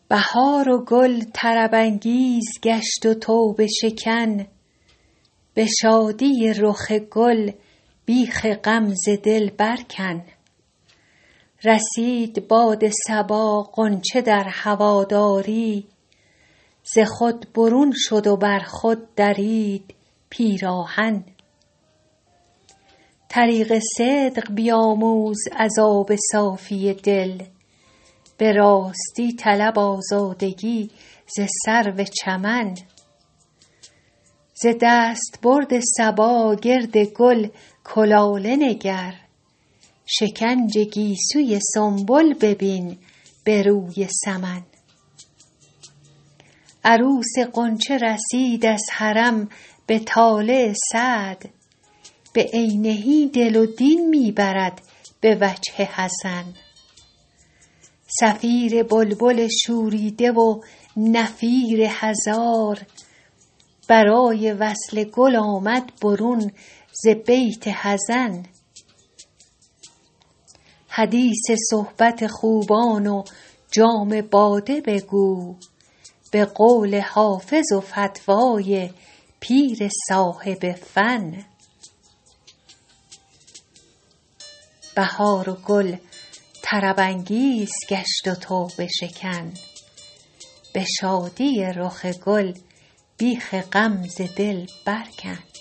بهار و گل طرب انگیز گشت و توبه شکن، به شادی رخ گل بیخ غم ز دل برکن. رسید باد صبا غنچه در هواداری، ز خود برون شد و بر خود درید پیراهن. طریق صدق بیاموز از آب صافی دل، به راستی طلب آزادگی ز سرو چمن. ز دستبرد صبا گرد گل کلاله نگر، شکنج گیسوی سنبل ببین به روی سمن. عروس غنچه رسید از حرم به طالع سعد، به عینهی دل و دین می برد به وجه حسن. صفیر بلبل شوریده و نفیر هزار، برای وصل گل آمد برون ز بیت حزن. حدیث صحبت خوبان و جام باده بگو، به قول حافظ و فتوای پیر صاحب فن. بهار و گل طرب انگیز گشت و توبه شکن، به شادی رخ گل بیخ غم ز دل برکن.